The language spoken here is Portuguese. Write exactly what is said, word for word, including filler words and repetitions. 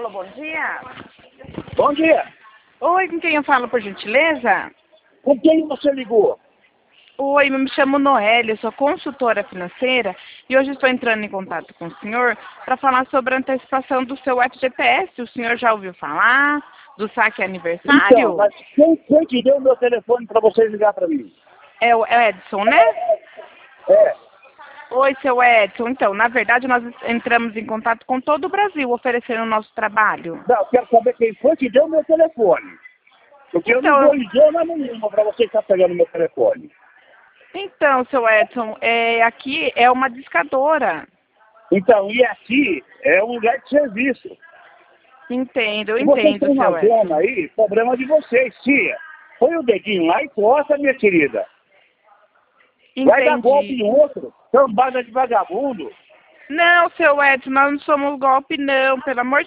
Alô, bom dia. Bom dia. Oi, com quem eu falo, por gentileza? Com quem você ligou? Oi, eu me chamo Noélia, eu sou consultora financeira e hoje estou entrando em contato com o senhor para falar sobre a antecipação do seu F G T S. O senhor já ouviu falar do saque aniversário? Então, mas quem, quem te deu o meu telefone para você ligar para mim? É o é o Edson, né? É. Oi, seu Edson. Então, na verdade, nós entramos em contato com todo o Brasil oferecendo o nosso trabalho. Não, eu quero saber quem foi que deu o meu telefone. Porque eu não Então, vou ligar nenhuma para você estar pegando meu telefone. então, seu Edson, é, aqui é uma discadora. Então, e aqui é um lugar de serviço. Entendo, eu Se vocês entendo, têm uma seu Edson. zona aí, problema de vocês, tia. Põe o dedinho lá e coça, minha querida. Vai dar golpe Entendi. em outro, cambada de vagabundo. Não, seu Edson, nós não somos golpe, não, pelo amor